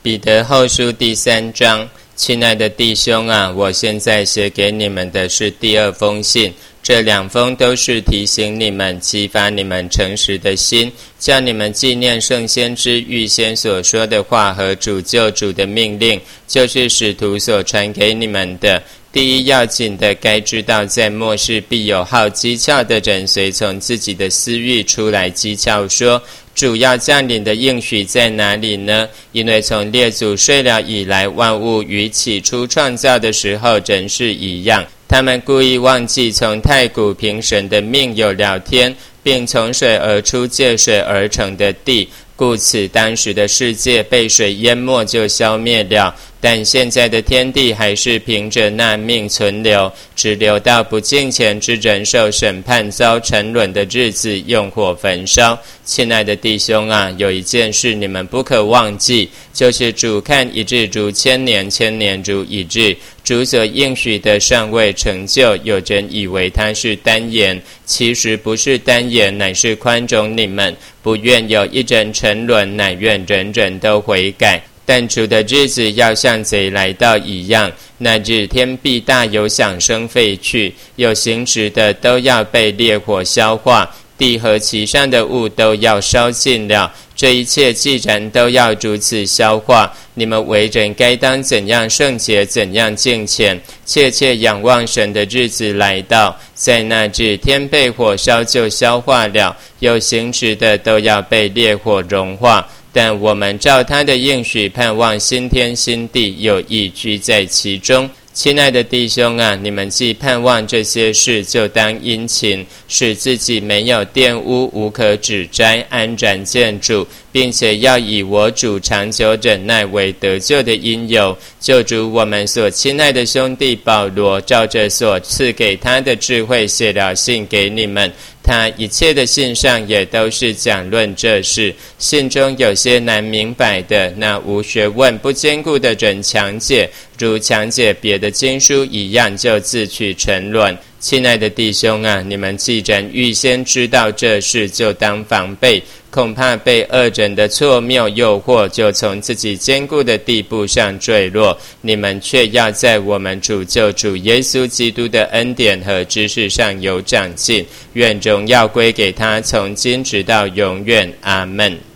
彼得后书第3章，亲爱的弟兄啊，我现在写给你们的是第2封信，这2封都是提醒你们、激发你们诚实的心，叫你们纪念圣先知预先所说的话和主救主的命令，就是使徒所传给你们的。第一要紧的，该知道在末世必有好讥诮的人，随从自己的私欲出来讥诮说，主要降临的应许在哪里呢？因为从列祖睡了以来，万物与起初创造的时候仍是一样。他们故意忘记从太古凭神的命有了天，并从水而出借水而成的地，故此当时的世界被水淹没就消灭了。但现在的天地还是凭着那命存留，只留到不敬虔之人受审判遭沉沦的日子，用火焚烧。亲爱的弟兄啊，有一件事你们不可忘记，就是主看一日如千年，千年如一日。主所应许的尚未成就，有人以为他是单言，其实不是单言，乃是宽容你们，不愿有一人沉沦，乃愿人人都悔改。但主的日子要像贼来到一样，那日天必大有响声废去，有形质的都要被烈火消化，地和其上的物都要烧尽了。这一切既然都要如此消化，你们为人该当怎样圣洁，怎样敬虔，切切仰望神的日子来到。在那日天被火烧就消化了，有形质的都要被烈火融化。但我们照他的应许盼望新天新地，有义居在其中。亲爱的弟兄啊，你们既盼望这些事，就当殷勤，使自己没有玷污，无可指摘，安然见主，并且要以我主长久忍耐为得救的因由。就如我们所亲爱的兄弟保罗，照着所赐给他的智慧写了信给你们，他一切的信上也都是讲论这事。信中有些难明白的，那无学问不坚固的人强解，如强解别的经书一样，就自取沉沦。亲爱的弟兄啊，你们既然预先知道这事，就当防备，恐怕被恶人的错谬诱惑，就从自己坚固的地步上坠落。你们却要在我们主救主耶稣基督的恩典和知识上有长进，愿荣耀归给他，从今直到永远。阿们。